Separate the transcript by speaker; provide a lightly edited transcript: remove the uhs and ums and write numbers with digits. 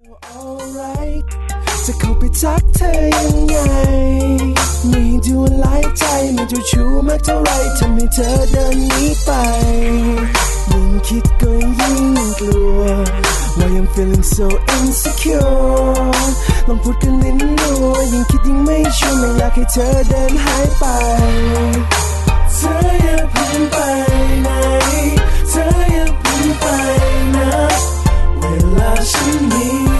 Speaker 1: Alright จะเข้าไปทักเธอยังไงไม่ดูหลายใจไม่ดูชู้มากเท่าไรทำให้เธอเดินหนีไปยิ่งคิดก็ยิ่งกลัวว่ายัง feeling so insecure ลองพูดกันนิดหน่อยยิ่งคิดยิ่งไม่ชัวร์ไม่อยากให้เธอเดินหายไปเธออย่าเพิ่งไปไหนเธออย่าเพิ่งไปนะเวลาฉันมี